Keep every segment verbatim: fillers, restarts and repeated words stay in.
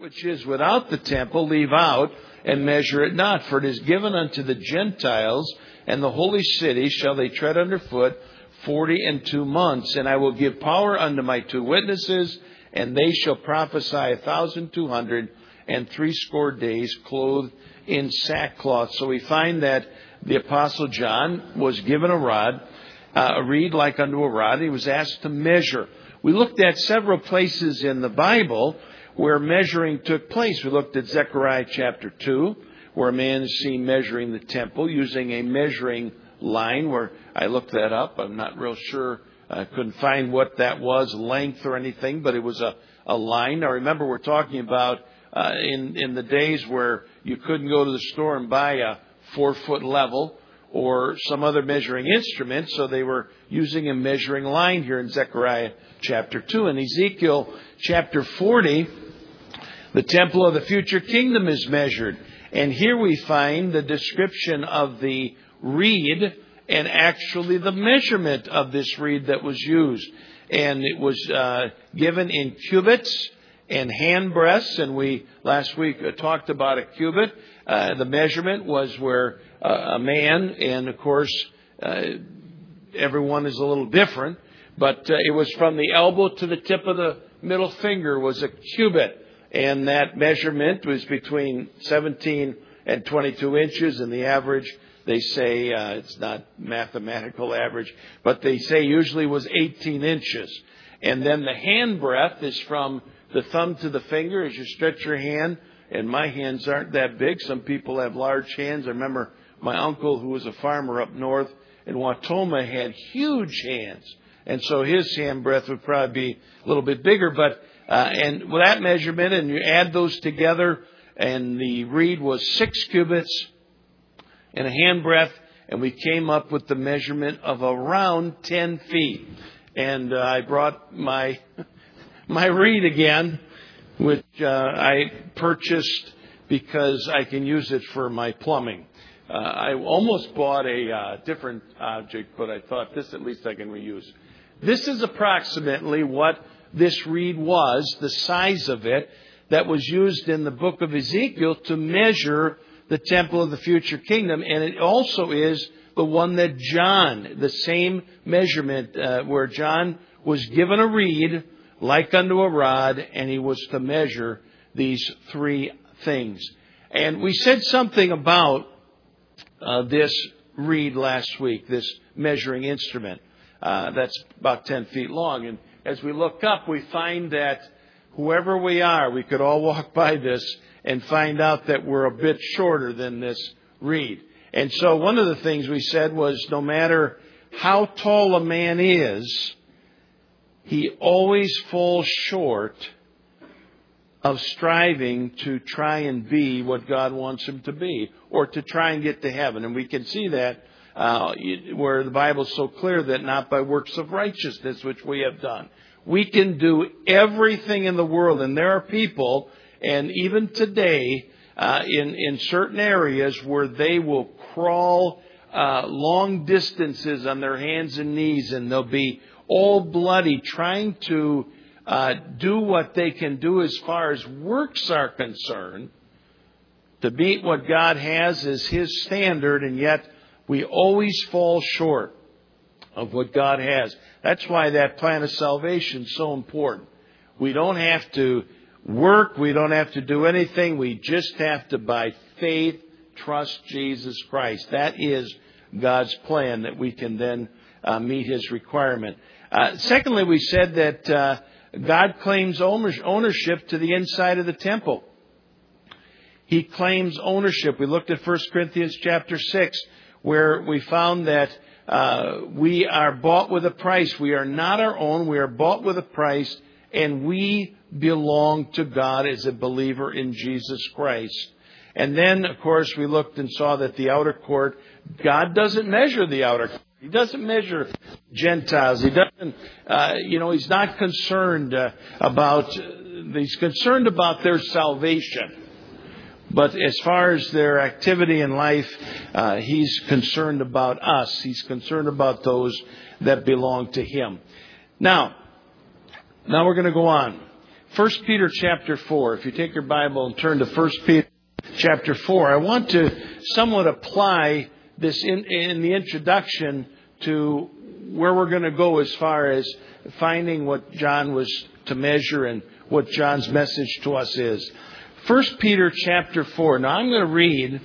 which is without the temple leave out, and measure it not. For it is given unto the Gentiles, and the holy city shall they tread under foot forty and two months. And I will give power unto my two witnesses, and they shall prophesy a thousand two hundred and threescore days, clothed in sackcloth. So we find that the Apostle John was given a rod, uh, a reed like unto a rod. He was asked to measure. We looked at several places in the Bible where measuring took place. We looked at Zechariah chapter two, where a man is seen measuring the temple using a measuring line, where I looked that up. I'm not real sure. I couldn't find what that was, length or anything, but it was a, a line. Now remember, we're talking about uh, in, in the days where you couldn't go to the store and buy a four-foot level or some other measuring instrument, so they were using a measuring line here in Zechariah chapter two. In Ezekiel chapter forty, the temple of the future kingdom is measured. And here we find the description of the reed and actually the measurement of this reed that was used. And it was uh, given in cubits and handbreadths. And we last week uh, talked about a cubit. Uh, the measurement was where uh, a man, and of course, uh, everyone is a little different, but uh, it was from the elbow to the tip of the middle finger was a cubit. And that measurement was between seventeen and twenty-two inches. And the average, they say, uh, it's not mathematical average, but they say usually was eighteen inches. And then the hand breadth is from the thumb to the finger as you stretch your hand. And my hands aren't that big. Some people have large hands. I remember my uncle, who was a farmer up north in Watoma, had huge hands. And so his hand breadth would probably be a little bit bigger. But Uh, and with that measurement, and you add those together, and the reed was six cubits and a handbreadth, and we came up with the measurement of around ten feet. And uh, I brought my my reed again, which uh, I purchased because I can use it for my plumbing. Uh, I almost bought a uh, different object, but I thought this at least I can reuse. This is approximately what this reed was, the size of it, that was used in the book of Ezekiel to measure the temple of the future kingdom. And it also is the one that John, the same measurement, uh, where John was given a reed like unto a rod, and he was to measure these three things. And we said something about uh, this reed last week, this measuring instrument. Uh, that's about ten feet long. And as we look up, we find that whoever we are, we could all walk by this and find out that we're a bit shorter than this reed. And so one of the things we said was no matter how tall a man is, he always falls short of striving to try and be what God wants him to be, or to try and get to heaven. And we can see that Uh, where the Bible is so clear that not by works of righteousness, which we have done. We can do everything in the world. And there are people, and even today, uh, in, in certain areas where they will crawl uh, long distances on their hands and knees, and they'll be all bloody trying to uh, do what they can do as far as works are concerned to meet what God has as His standard, and yet we always fall short of what God has. That's why that plan of salvation is so important. We don't have to work. We don't have to do anything. We just have to, by faith, trust Jesus Christ. That is God's plan, that we can then uh, meet His requirement. Uh, secondly, we said that uh, God claims ownership to the inside of the temple. He claims ownership. We looked at First Corinthians chapter six, where we found that uh, we are bought with a price. We are not our own. We are bought with a price, and we belong to God as a believer in Jesus Christ. And then, of course, we looked and saw that the outer court, God doesn't measure the outer court. He doesn't measure Gentiles. He doesn't, uh, you know, He's not concerned uh, about, uh, He's concerned about their salvation. But as far as their activity in life, uh, He's concerned about us. He's concerned about those that belong to Him. Now, now we're going to go on. First Peter chapter four. If you take your Bible and turn to First Peter chapter four, I want to somewhat apply this in, in the introduction to where we're going to go as far as finding what John was to measure and what John's message to us is. First Peter chapter four. Now I'm going to read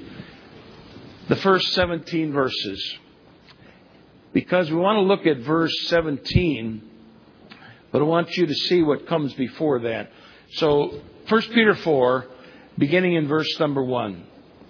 the first seventeen verses because we want to look at verse seventeen, but I want you to see what comes before that. So First Peter four, beginning in verse number one.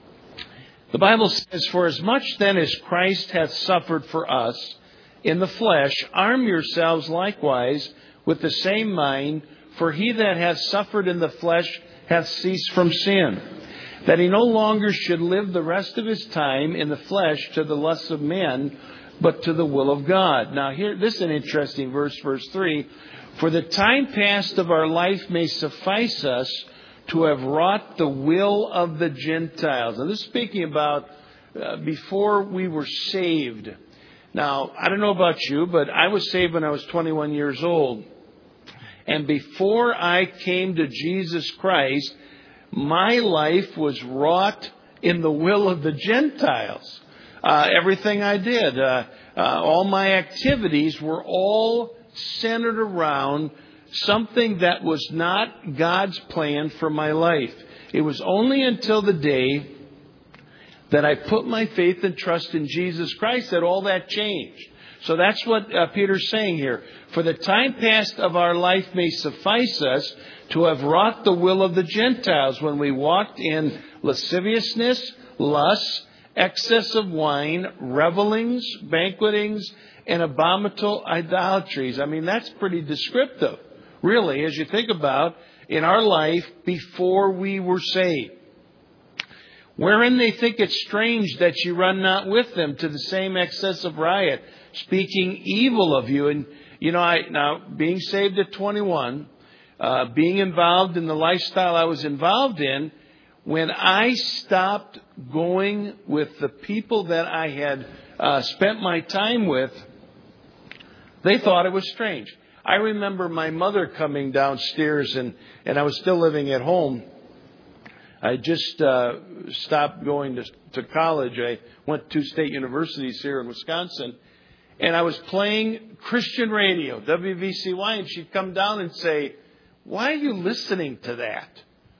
The Bible says, "For as much then as Christ hath suffered for us in the flesh, arm yourselves likewise with the same mind, for he that hath suffered in the flesh hath ceased from sin, that he no longer should live the rest of his time in the flesh to the lusts of men, but to the will of God." Now here, this is an interesting verse, verse three. "For the time past of our life may suffice us to have wrought the will of the Gentiles." And this is speaking about uh, before we were saved. Now, I don't know about you, but I was saved when I was twenty-one years old. And before I came to Jesus Christ, my life was wrought in the will of the Gentiles. Uh, everything I did, uh, uh, all my activities were all centered around something that was not God's plan for my life. It was only until the day that I put my faith and trust in Jesus Christ that all that changed. So that's what uh, Peter's saying here. "For the time past of our life may suffice us to have wrought the will of the Gentiles, when we walked in lasciviousness, lust, excess of wine, revelings, banquetings, and abominable idolatries." I mean, that's pretty descriptive, really, as you think about in our life before we were saved. "Wherein they think it strange that you run not with them to the same excess of riot, speaking evil of you." And, you know, I now, being saved at twenty-one, uh, being involved in the lifestyle I was involved in, when I stopped going with the people that I had uh, spent my time with, they thought it was strange. I remember my mother coming downstairs, and, and I was still living at home. I just uh, stopped going to, to college. I went to state universities here in Wisconsin. And I was playing Christian radio, W V C Y, and she'd come down and say, "Why are you listening to that?"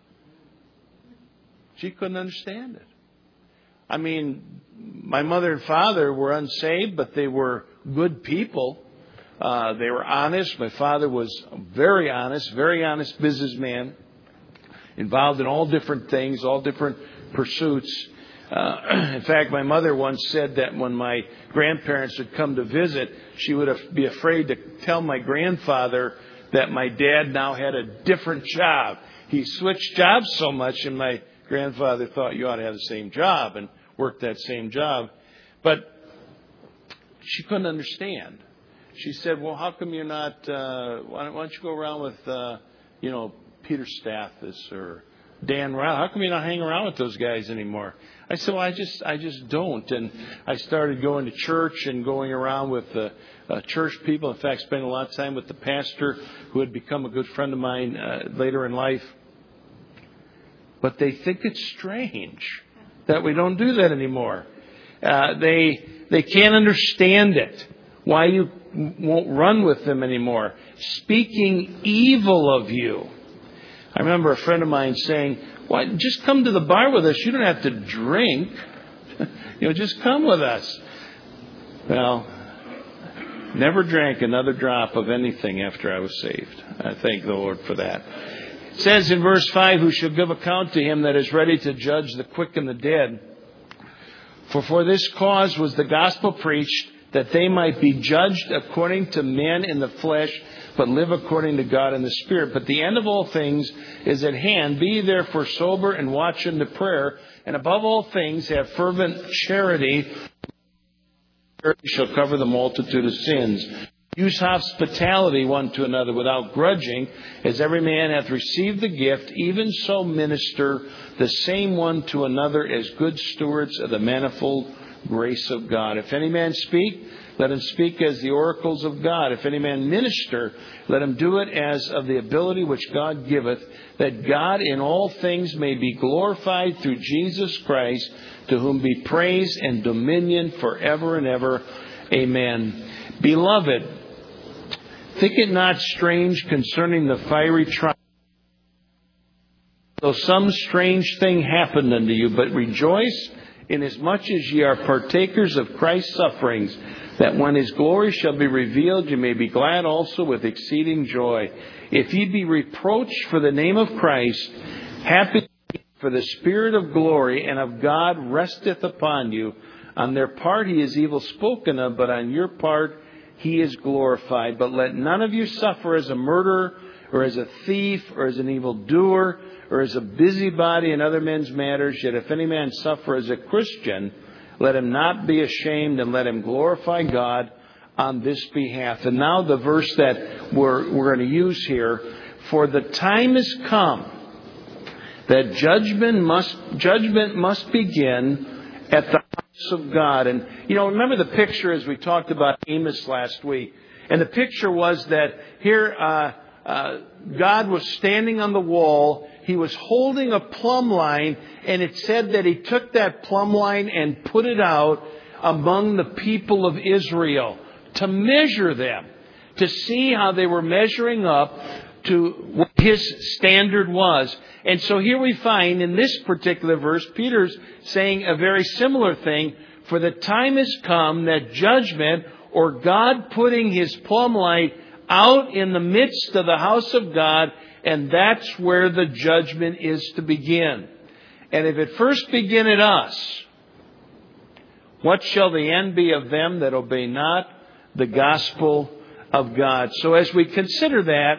She couldn't understand it. I mean, my mother and father were unsaved, but they were good people. Uh, they were honest. My father was very honest, very honest businessman, involved in all different things, all different pursuits. Uh, in fact, my mother once said that when my grandparents would come to visit, she would have, be afraid to tell my grandfather that my dad now had a different job. He switched jobs so much, and my grandfather thought you ought to have the same job and work that same job. But she couldn't understand. She said, "Well, how come you're not, uh, why don't you go around with, uh, you know, Peter Stathis or Dan Ryle? How come you not hang around with those guys anymore?" I said, "Well, I just, I just don't." And I started going to church and going around with uh, uh, church people. In fact, spent a lot of time with the pastor who had become a good friend of mine uh, later in life. But they think it's strange that we don't do that anymore. Uh, they they can't understand it. Why you won't run with them anymore? Speaking evil of you. I remember a friend of mine saying, "Why, just come to the bar with us. You don't have to drink. You know, just come with us." Well, never drank another drop of anything after I was saved. I thank the Lord for that. It says in verse five, "Who shall give account to him that is ready to judge the quick and the dead? For for this cause was the gospel preached, that they might be judged according to men in the flesh, but live according to God in the Spirit. But the end of all things is at hand. Be ye therefore sober and watch unto prayer. And above all things have fervent charity. Charity shall cover the multitude of sins. Use hospitality one to another without grudging. As every man hath received the gift, even so minister the same one to another as good stewards of the manifold grace of God. If any man speak, let him speak as the oracles of God. If any man minister, let him do it as of the ability which God giveth, that God in all things may be glorified through Jesus Christ, to whom be praise and dominion forever and ever. Amen. Beloved, think it not strange concerning the fiery trial, though some strange thing happened unto you, but rejoice inasmuch as ye are partakers of Christ's sufferings, that when His glory shall be revealed, ye may be glad also with exceeding joy. If ye be reproached for the name of Christ, happy, for the Spirit of glory and of God resteth upon you. On their part He is evil spoken of, but on your part He is glorified. But let none of you suffer as a murderer, or as a thief, or as an evildoer, or as a busybody in other men's matters. Yet if any man suffer as a Christian, let him not be ashamed, and let him glorify God on this behalf. And now the verse that we're, we're going to use here. For the time is come that judgment must, judgment must begin at the house of God. And, you know, remember the picture as we talked about Amos last week. And the picture was that here uh, uh, God was standing on the wall. He was holding a plumb line, and it said that He took that plumb line and put it out among the people of Israel to measure them, to see how they were measuring up to what His standard was. And so here we find in this particular verse, Peter's saying a very similar thing. For the time has come that judgment, or God putting His plumb line out in the midst of the house of God, and that's where the judgment is to begin. And if it first begin at us, what shall the end be of them that obey not the gospel of God? So as we consider that,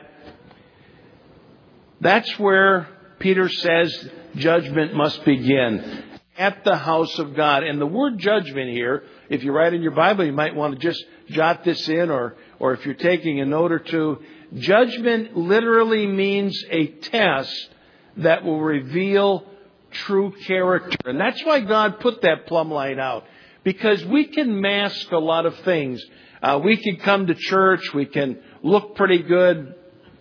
that's where Peter says judgment must begin, at the house of God. And the word judgment here, if you write in your Bible, you might want to just jot this in, or, or if you're taking a note or two. Judgment literally means a test that will reveal true character. And that's why God put that plumb line out. Because we can mask a lot of things. Uh, we can come to church. We can look pretty good.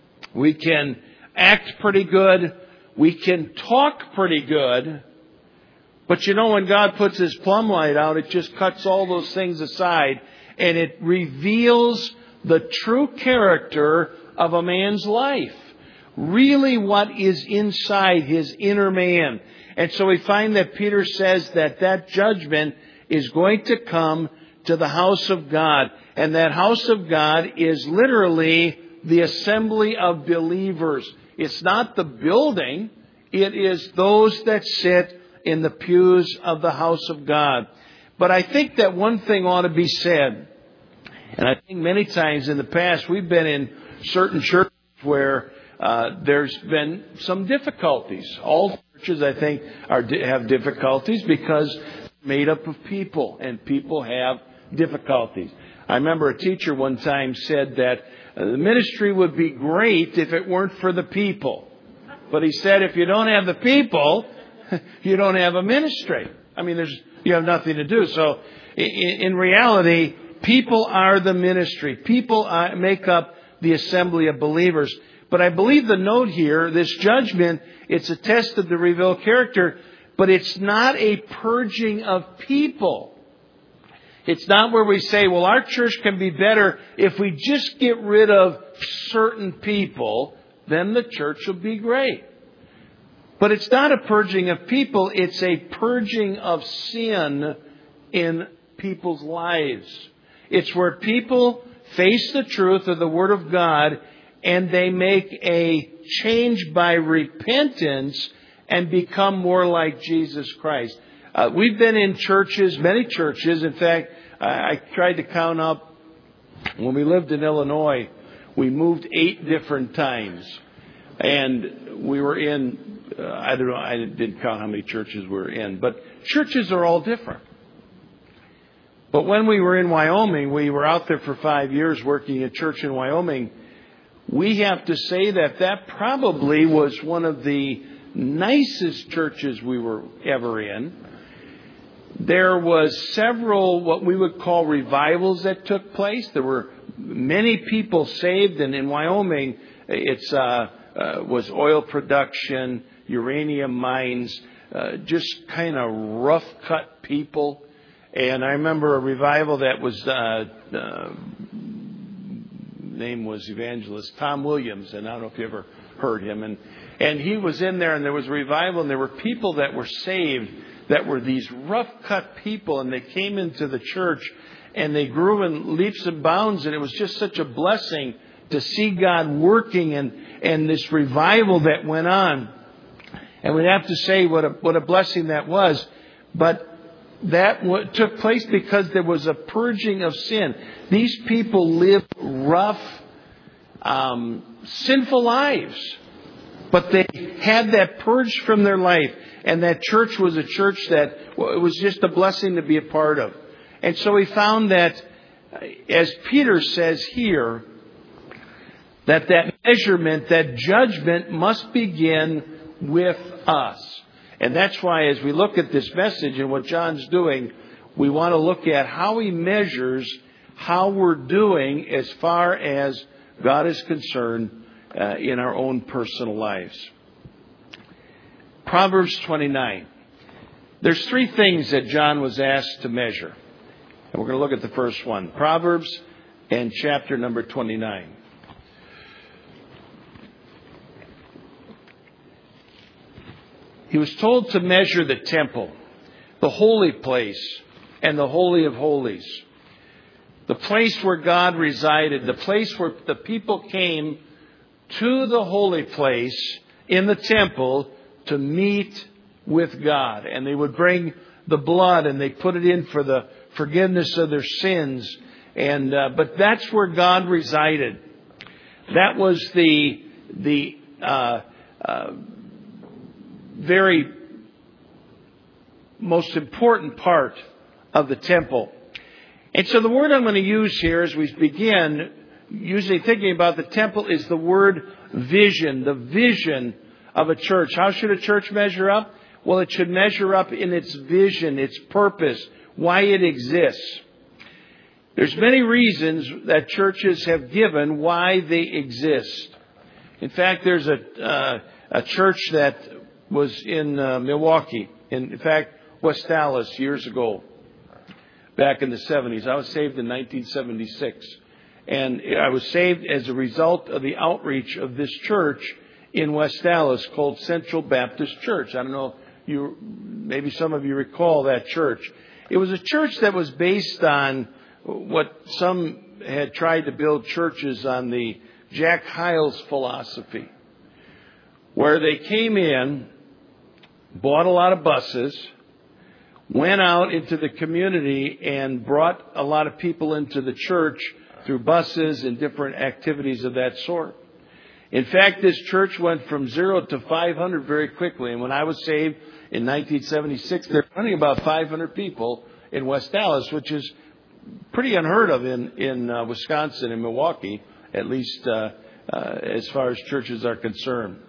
We can act pretty good. We can talk pretty good. But you know, when God puts His plumb line out, it just cuts all those things aside. And it reveals the true character of a man's life. Really what is inside his inner man. And so we find that Peter says that that judgment is going to come to the house of God. And that house of God is literally the assembly of believers. It's not the building. It is those that sit in the pews of the house of God. But I think that one thing ought to be said. And I think many times in the past we've been in certain churches where uh, there's been some difficulties. All churches, I think, are have difficulties because they're made up of people, and people have difficulties. I remember a teacher one time said that uh, the ministry would be great if it weren't for the people. But he said, if you don't have the people, you don't have a ministry. I mean, there's you have nothing to do. So in, in reality, people are the ministry. People uh, make up the assembly of believers. But I believe the note here, this judgment, it's a test of the revealed character, but it's not a purging of people. It's not where we say, well, our church can be better if we just get rid of certain people, then the church will be great. But it's not a purging of people, it's a purging of sin in people's lives. It's where people face the truth of the Word of God and they make a change by repentance and become more like Jesus Christ. Uh, we've been in churches, many churches. In fact, I, I tried to count up when we lived in Illinois, we moved eight different times. And we were in, uh, I don't know, I didn't count how many churches we were in, but churches are all different. But when we were in Wyoming, we were out there for five years working at church in Wyoming. We have to say that that probably was one of the nicest churches we were ever in. there was several what we would call revivals that took place. There were many people saved, and in Wyoming, it's uh, uh, was oil production, uranium mines, uh, just kind of rough cut people. And I remember a revival that was uh, uh, name was Evangelist Tom Williams, and I don't know if you ever heard him. And and he was in there, and there was a revival, and there were people that were saved that were these rough cut people, and they came into the church, and they grew in leaps and bounds, and it was just such a blessing to see God working and and this revival that went on. And we'd have to say what a what a blessing that was, but that took place because there was a purging of sin. These people lived rough, um, sinful lives, but they had that purged from their life. And that church was a church that it was just a blessing to be a part of. And so we found that, as Peter says here, that that measurement, that judgment must begin with us. And that's why as we look at this message and what John's doing, we want to look at how he measures how we're doing as far as God is concerned uh, in our own personal lives. Proverbs twenty-nine. There's three things that John was asked to measure. And we're going to look at the first one. Proverbs and chapter number twenty-nine. He was told to measure the temple, the holy place, and the holy of holies. The place where God resided, the place where the people came to the holy place in the temple to meet with God. And they would bring the blood and they put it in for the forgiveness of their sins. And uh, but that's where God resided. That was the the uh, uh, very most important part of the temple. And so the word I'm going to use here as we begin, usually thinking about the temple, is the word vision, the vision of a church. How should a church measure up? Well, it should measure up in its vision, its purpose, why it exists. There's many reasons that churches have given why they exist. In fact, there's a uh, a church that was in uh, Milwaukee, in, in fact, West Dallas years ago, back in the seventies. I was saved in nineteen seventy-six. And I was saved as a result of the outreach of this church in West Dallas called Central Baptist Church. I don't know if you, maybe some of you recall that church. It was a church that was based on what some had tried to build churches on, the Jack Hyles philosophy, where they came in, bought a lot of buses, went out into the community and brought a lot of people into the church through buses and different activities of that sort. In fact, this church went from zero to five hundred very quickly. And when I was saved in nineteen seventy-six, they're running about five hundred people in West Dallas, which is pretty unheard of in, in uh, Wisconsin and Milwaukee, at least uh, uh, as far as churches are concerned.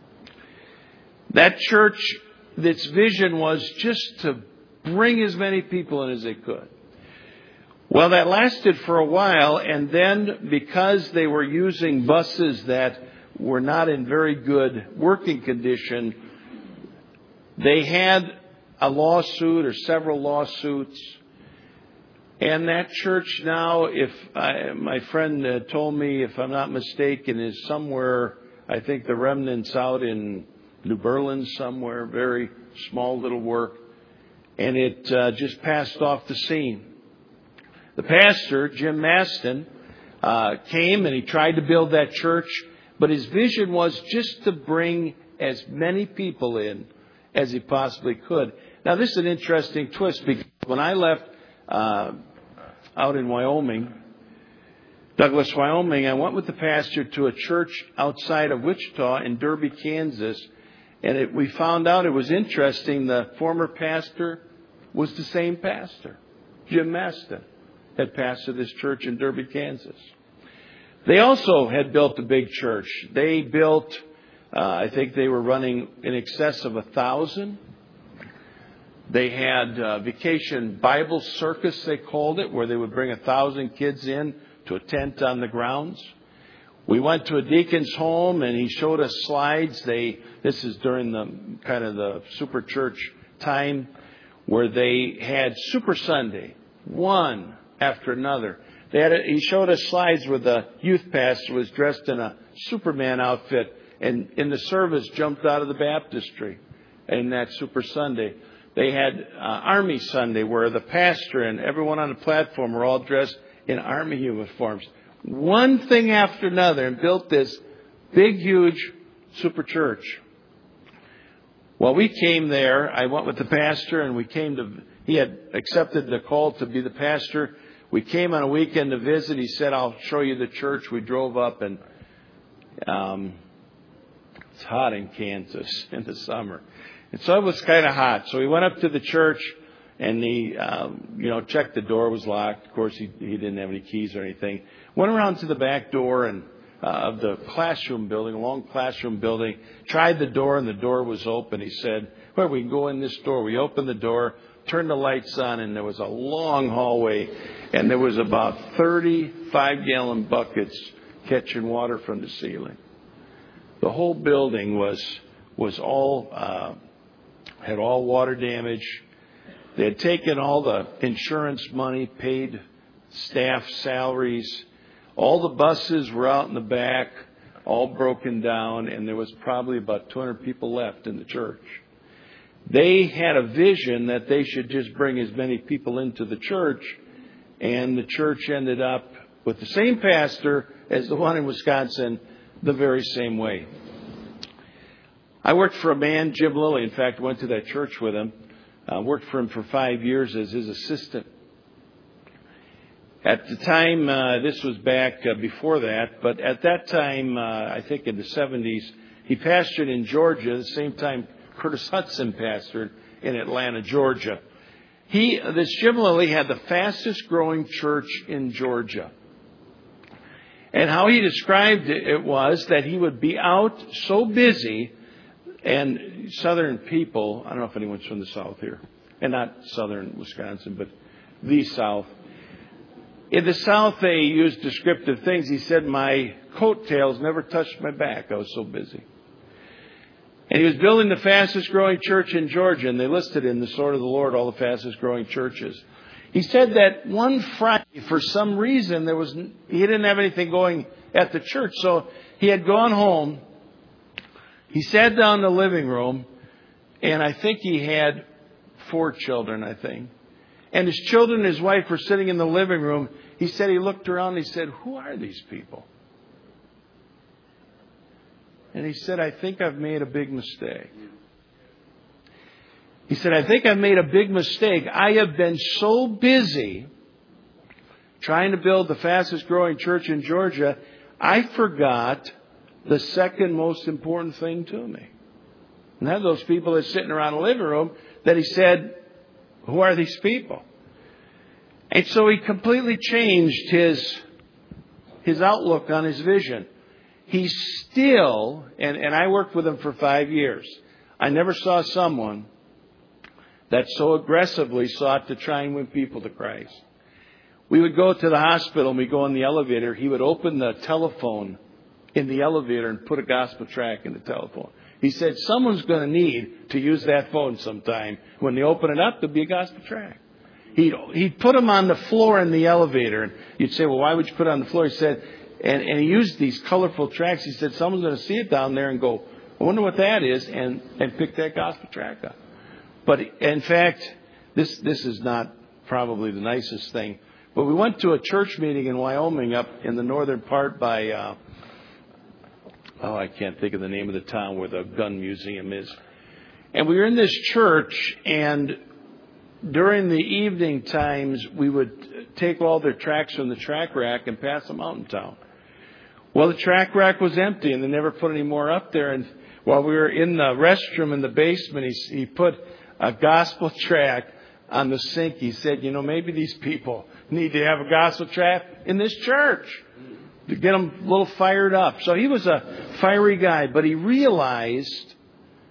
That church, its vision was just to bring as many people in as they could. Well, that lasted for a while, and then because they were using buses that were not in very good working condition, they had a lawsuit or several lawsuits. And that church now, if I, my friend uh, told me, if I'm not mistaken, is somewhere, I think the remnants out in New Berlin somewhere, very small little work. And it uh, just passed off the scene. The pastor, Jim Maston, uh, came and he tried to build that church, but his vision was just to bring as many people in as he possibly could. Now, this is an interesting twist, because when I left uh, out in Wyoming, Douglas, Wyoming, I went with the pastor to a church outside of Wichita in Derby, Kansas, and it, we found out it was interesting. The former pastor was the same pastor, Jim Maston, had pastored this church in Derby, Kansas. They also had built a big church. They built, uh, I think they were running in excess of a thousand. They had uh, Vacation Bible Circus, they called it, where they would bring a thousand kids in to a tent on the grounds. We went to a deacon's home, and he showed us slides. They this is during the kind of the super church time, where they had Super Sunday, one after another. They had a, he showed us slides where the youth pastor was dressed in a Superman outfit, and in the service jumped out of the baptistry in that Super Sunday. They had uh, Army Sunday, where the pastor and everyone on the platform were all dressed in Army uniforms. One thing after another, and built this big, huge super church. Well, we came there. I went with the pastor, and we came to, he had accepted the call to be the pastor. We came on a weekend to visit. He said, I'll show you the church. We drove up, and um, it's hot in Kansas in the summer. And so it was kind of hot. So we went up to the church, and he, um, you know, checked the door was locked. Of course, he, he didn't have any keys or anything. Went around to the back door and uh, of the classroom building, a long classroom building. Tried the door, and the door was open. He said, well, we can go in this door. We opened the door, turned the lights on, and there was a long hallway. And there was about thirty-five gallon buckets catching water from the ceiling. The whole building was was all... Uh, had all water damage. They had taken all the insurance money, paid staff salaries. All the buses were out in the back, all broken down, and there was probably about two hundred people left in the church. They had a vision that they should just bring as many people into the church, and the church ended up with the same pastor as the one in Wisconsin, the very same way. I worked for a man, Jim Lilly. In fact, went to that church with him. Uh, worked for him for five years as his assistant. At the time, uh, this was back uh, before that, but at that time, uh, I think in the seventies, he pastored in Georgia, at the same time Curtis Hudson pastored in Atlanta, Georgia. He, this Jim Lilly had the fastest growing church in Georgia. And how he described it, it was that he would be out so busy. And southern people, I don't know if anyone's from the South here, and not southern Wisconsin, but the South. In the South, they use descriptive things. He said, my coattails never touched my back. I was so busy. And he was building the fastest growing church in Georgia, and they listed in the Sword of the Lord all the fastest growing churches. He said that one Friday, for some reason, there was he didn't have anything going at the church, so he had gone home. He sat down in the living room, and I think he had four children, I think. And his children and his wife were sitting in the living room. He said he looked around and he said, who are these people? And he said, I think I've made a big mistake. He said, I think I've made a big mistake. I have been so busy trying to build the fastest growing church in Georgia, I forgot the second most important thing to me. And that those people that are sitting around the living room that he said, who are these people? And so he completely changed his, his outlook on his vision. He still, and, and I worked with him for five years. I never saw someone that so aggressively sought to try and win people to Christ. We would go to the hospital and we go in the elevator. He would open the telephone in the elevator and put a gospel track in the telephone. He said, someone's going to need to use that phone sometime. When they open it up, there'll be a gospel track. He'd, he'd put them on the floor in the elevator. And you'd say, well, why would you put it on the floor? He said, and, and he used these colorful tracks. He said, someone's going to see it down there and go, I wonder what that is, and, and pick that gospel track up. But in fact, this, this is not probably the nicest thing. But we went to a church meeting in Wyoming up in the northern part by... Uh, Oh, I can't think of the name of the town where the gun museum is. And we were in this church, and during the evening times, we would take all their tracks from the track rack and pass them out in town. Well, the track rack was empty, and they never put any more up there. And while we were in the restroom in the basement, he, he put a gospel track on the sink. He said, you know, maybe these people need to have a gospel track in this church to get them a little fired up. So he was a fiery guy, but he realized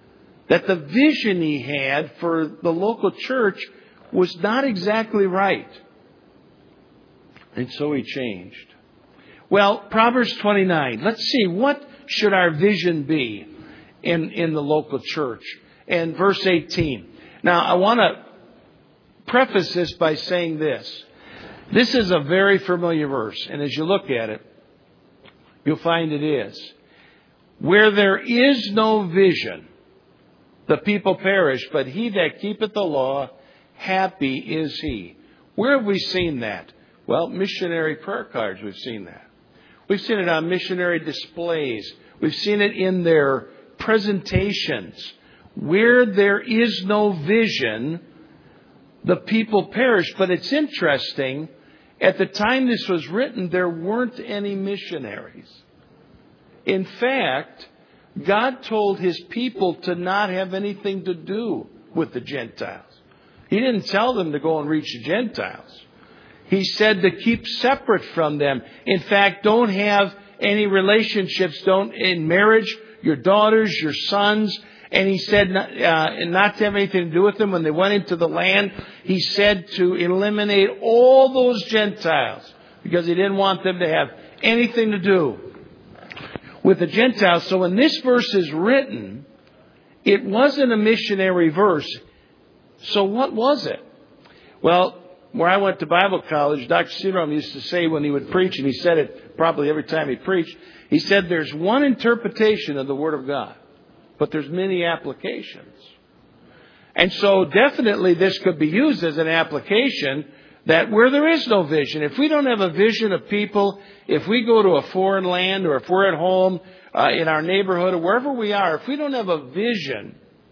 that the vision he had for the local church was not exactly right. And so he changed. Well, Proverbs twenty-nine. Let's see, what should our vision be in, in the local church? And verse eighteen. Now, I want to preface this by saying this. This is a very familiar verse. And as you look at it, you'll find it is. Where there is no vision, the people perish, but he that keepeth the law, happy is he. Where have we seen that? Well, missionary prayer cards, we've seen that. We've seen it on missionary displays. We've seen it in their presentations. Where there is no vision, the people perish. But it's interesting, at the time this was written, there weren't any missionaries. In fact, God told his people to not have anything to do with the Gentiles. He didn't tell them to go and reach the Gentiles. He said to keep separate from them. In fact, don't have any relationships. Don't, in marriage, your daughters, your sons. And he said not, uh, not to have anything to do with them. When they went into the land, he said to eliminate all those Gentiles because he didn't want them to have anything to do with the Gentiles. So when this verse is written, it wasn't a missionary verse. So what was it? Well, where I went to Bible college, Doctor Cedrom used to say when he would preach, and he said it probably every time he preached, he said there's one interpretation of the Word of God, but there's many applications. And so definitely this could be used as an application that where there is no vision, if we don't have a vision of people, if we go to a foreign land or if we're at home uh, in our neighborhood or wherever we are, if we don't have a vision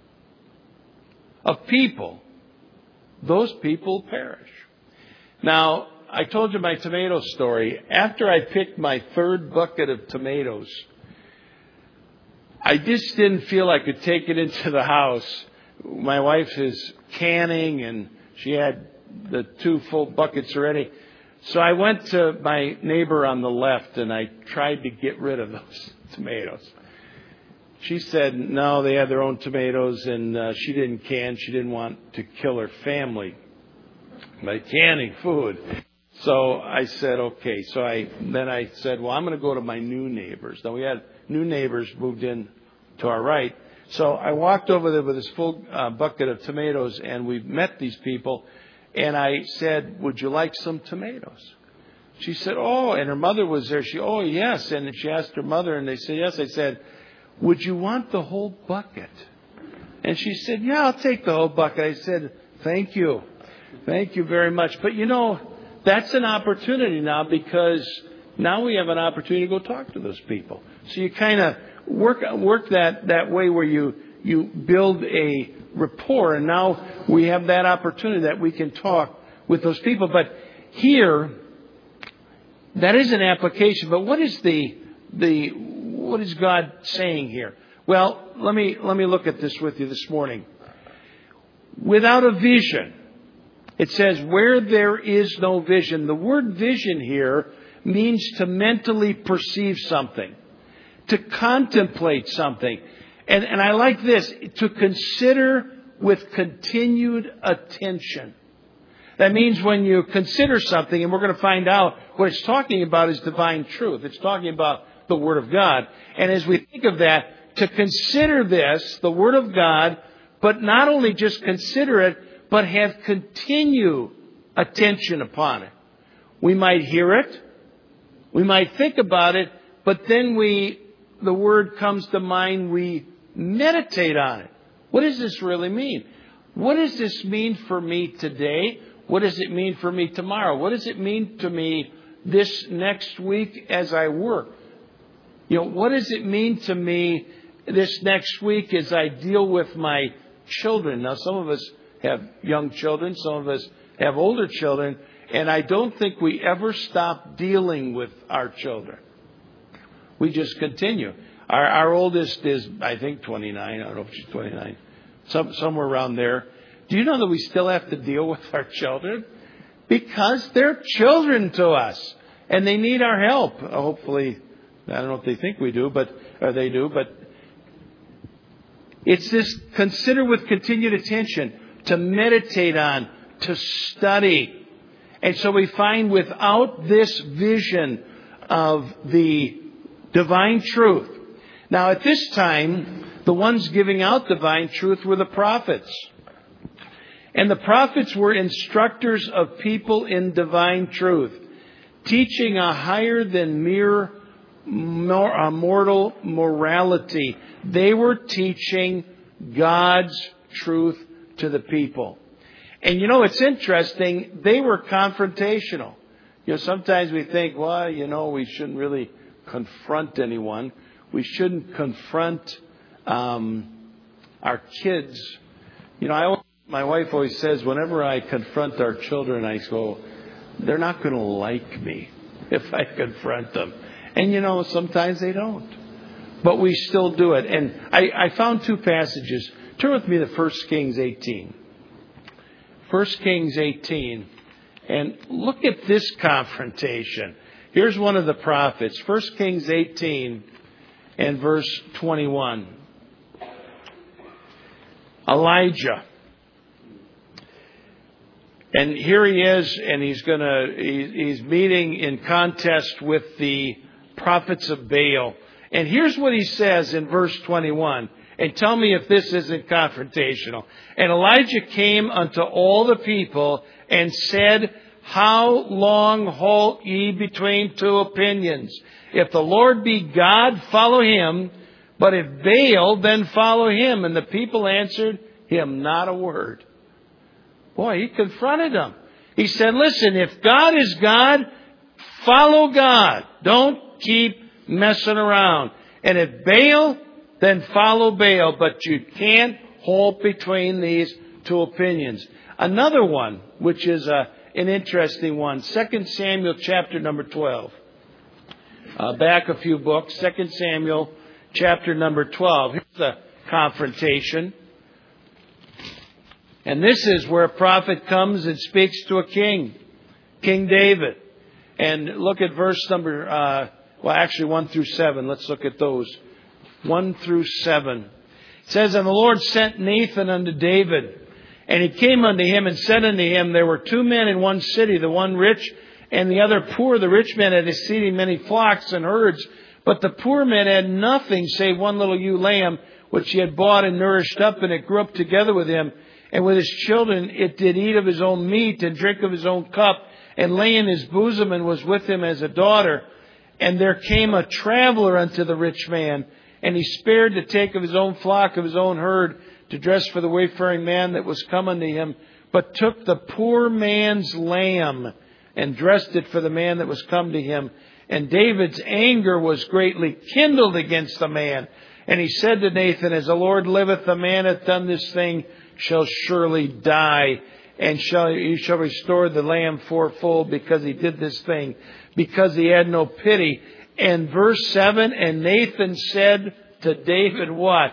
of people, those people perish. Now, I told you my tomato story. After I picked my third bucket of tomatoes, I just didn't feel I could take it into the house. My wife is canning and she had the two full buckets already. So I went to my neighbor on the left and I tried to get rid of those tomatoes. She said, no, they had their own tomatoes and uh, she didn't can. She didn't want to kill her family by canning food. So I said, okay. So I then I said, well, I'm going to go to my new neighbors. Now we had new neighbors moved in to our right. So I walked over there with this full uh, bucket of tomatoes and we met these people. And I said, would you like some tomatoes? She said, oh, and her mother was there. She, oh, yes. And she asked her mother and they said, yes. I said, would you want the whole bucket? And she said, yeah, I'll take the whole bucket. I said, thank you. Thank you very much. But, you know, that's an opportunity now because now we have an opportunity to go talk to those people. So you kind of work work that, that way where you, you build a rapport. And now we have that opportunity that we can talk with those people. But here, that is an application. But what is the the what is God saying here? Well, let me let me look at this with you this morning. Without a vision, it says, where there is no vision. The word vision here means to mentally perceive something, to contemplate something. And, and I like this, to consider with continued attention. That means when you consider something, and we're going to find out what it's talking about is divine truth. It's talking about the Word of God. And as we think of that, to consider this, the Word of God, but not only just consider it, but have continued attention upon it. We might hear it. We might think about it. But then we, the word comes to mind, we meditate on it. What does this really mean? What does this mean for me today? What does it mean for me tomorrow? What does it mean to me this next week as I work? You know, what does it mean to me this next week as I deal with my children? Now, some of us have young children. Some of us have older children. And I don't think we ever stop dealing with our children. We just continue. Our, our oldest is, I think, twenty-nine. I don't know if she's twenty-nine. Some, somewhere around there. Do you know that we still have to deal with our children? Because they're children to us. And they need our help. Hopefully, I don't know if they think we do, but or they do. But It's this consider with continued attention, to meditate on, to study. And so we find without this vision of the divine truth. Now at this time, the ones giving out divine truth were the prophets. And the prophets were instructors of people in divine truth, teaching a higher than mere mortal morality. They were teaching God's truth to the people. And you know, it's interesting, they were confrontational. You know, sometimes we think, well, you know, we shouldn't really confront anyone. We shouldn't confront um, our kids. You know, I, my wife always says, whenever I confront our children, I go, they're not going to like me if I confront them. And you know, sometimes they don't. But we still do it. And I, I found two passages. Turn with me to First Kings eighteen. First Kings eighteen. And look at this confrontation. Here's one of the prophets. First Kings eighteen and verse twenty-one. Elijah. And here he is, and he's gonna he's meeting in contest with the prophets of Baal. And here's what he says in verse twenty-one. And tell me if this isn't confrontational. And Elijah came unto all the people and said, how long halt ye between two opinions? If the Lord be God, follow him. But if Baal, then follow him. And the people answered him not a word. Boy, he confronted them. He said, listen, if God is God, follow God. Don't keep messing around. And if Baal, then follow Baal. But you can't halt between these two opinions. Another one, which is a, an interesting one. Second Samuel chapter number twelve. Uh, back a few books. Second Samuel chapter number twelve. Here's a confrontation. And this is where a prophet comes and speaks to a king. King David. And look at verse number, uh, well actually one through seven. Let's look at those. One through seven. It says, and the Lord sent Nathan unto David. And he came unto him and said unto him, there were two men in one city, the one rich and the other poor. The rich man had exceeding many flocks and herds, but the poor man had nothing save one little ewe lamb, which he had bought and nourished up, and it grew up together with him. And with his children it did eat of his own meat and drink of his own cup, and lay in his bosom, and was with him as a daughter. And there came a traveler unto the rich man, and he spared to take of his own flock, of his own herd, to dress for the wayfaring man that was come unto him, but took the poor man's lamb, and dressed it for the man that was come to him. And David's anger was greatly kindled against the man. And he said to Nathan, as the Lord liveth, the man hath done this thing shall surely die, and shall you shall restore the lamb fourfold, because he did this thing, because he had no pity. And verse seven, and Nathan said to David, what?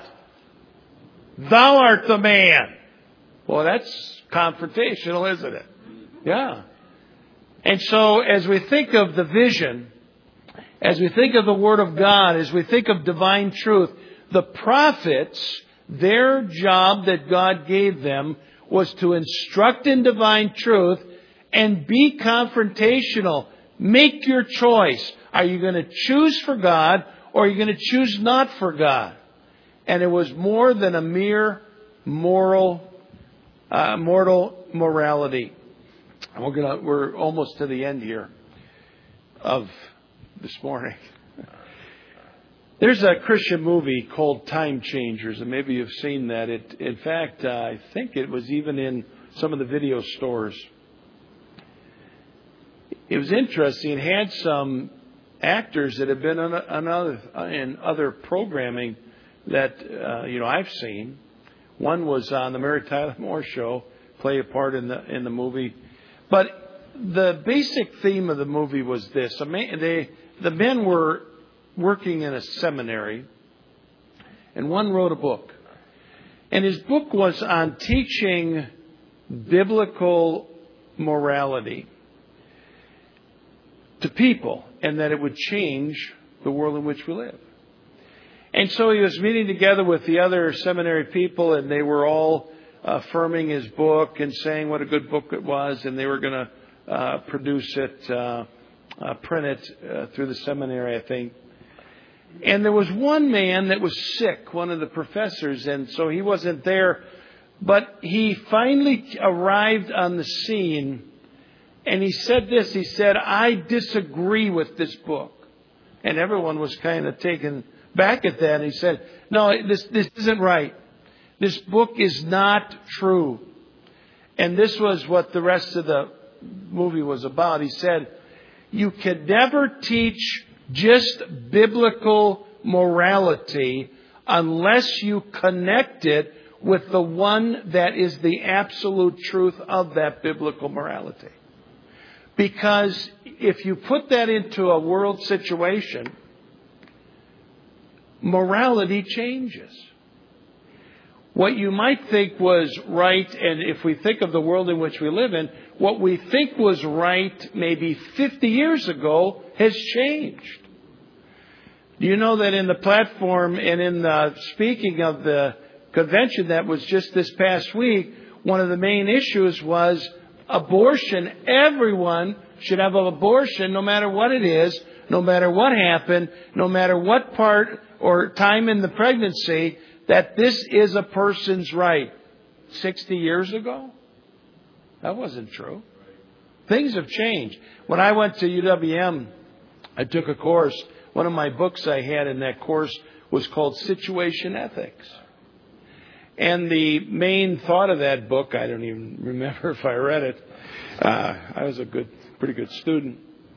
Thou art the man. Well, that's confrontational, isn't it? Yeah. And so as we think of the vision, as we think of the Word of God, as we think of divine truth, the prophets, their job that God gave them was to instruct in divine truth and be confrontational. Make your choice. Are you going to choose for God, or are you going to choose not for God? And it was more than a mere moral, uh, mortal morality. And we're gonna, we're almost to the end here of this morning. There's a Christian movie called Time Changers, and maybe you've seen that. It, in fact, uh, I think it was even in some of the video stores. It was interesting. It had some actors that have been on, on other, in other programming that uh, you know I've seen. One was on the Mary Tyler Moore Show, play a part in the in the movie. But the basic theme of the movie was this: they, the men were working in a seminary, and one wrote a book, and his book was on teaching biblical morality to people, and that it would change the world in which we live. And so he was meeting together with the other seminary people, and they were all affirming his book and saying what a good book it was, and they were going to uh, produce it, uh, uh, print it uh, through the seminary, I think. And there was one man that was sick, one of the professors, and so he wasn't there. But he finally arrived on the scene, and he said this. He said, "I disagree with this book." And everyone was kind of taken back at that. And he said, "No, this this isn't right. This book is not true." And this was what the rest of the movie was about. He said, "You can never teach just biblical morality unless you connect it with the one that is the absolute truth of that biblical morality." Because if you put that into a world situation, morality changes. What you might think was right, and if we think of the world in which we live in, what we think was right maybe fifty years ago has changed. Do you know that in the platform and in the speaking of the convention that was just this past week, one of the main issues was abortion. Everyone should have an abortion no matter what it is, no matter what happened, no matter what part or time in the pregnancy, that this is a person's right. sixty years ago? That wasn't true. Things have changed. When I went to U W M, I took a course. One of my books I had in that course was called Situation Ethics. And the main thought of that book, I don't even remember if I read it. Uh, I was a good, pretty good student.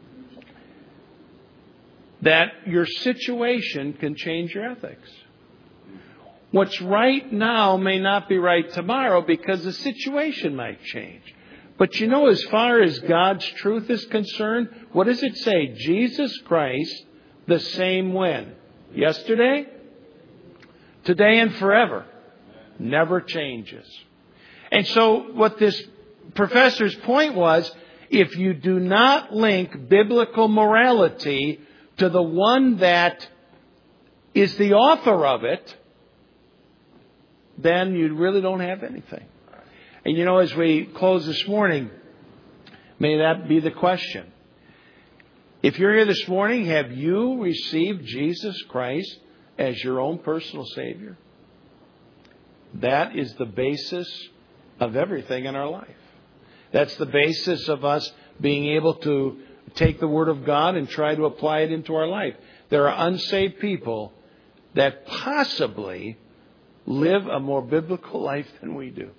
That your situation can change your ethics. What's right now may not be right tomorrow because the situation might change. But you know, as far as God's truth is concerned, what does it say? Jesus Christ, the same when? Yesterday, today, and forever. Never changes. And so what this professor's point was, if you do not link biblical morality to the one that is the author of it, then you really don't have anything. And you know, as we close this morning, may that be the question. If you're here this morning, have you received Jesus Christ as your own personal Savior? That is the basis of everything in our life. That's the basis of us being able to take the Word of God and try to apply it into our life. There are unsaved people that possibly live a more biblical life than we do.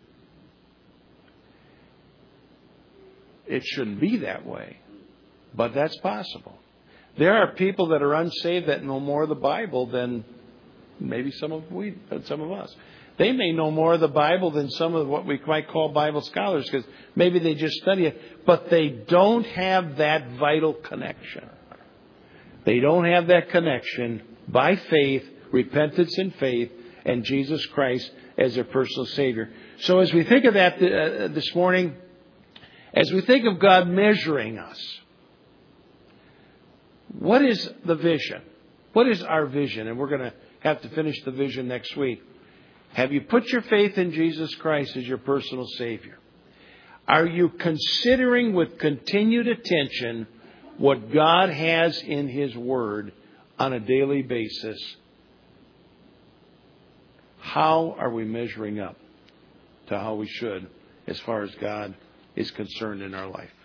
It shouldn't be that way, but that's possible. There are people that are unsaved that know more of the Bible than maybe some of we, some of us. They may know more of the Bible than some of what we might call Bible scholars because maybe they just study it, but they don't have that vital connection. They don't have that connection by faith, repentance and faith, and Jesus Christ as their personal Savior. So as we think of that uh, this morning, as we think of God measuring us, what is the vision? What is our vision? And we're going to have to finish the vision next week. Have you put your faith in Jesus Christ as your personal Savior? Are you considering with continued attention what God has in His Word on a daily basis? How are we measuring up to how we should as far as God is concerned in our life?